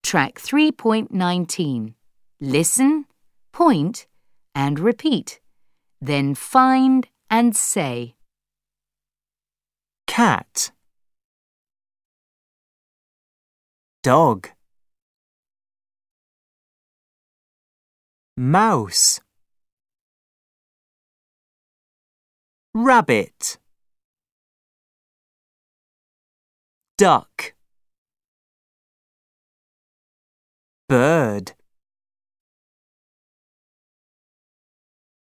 Track 3.19. Listen, point, and repeat. Then find and say. Cat, dog, mouse, rabbit, duck, bird,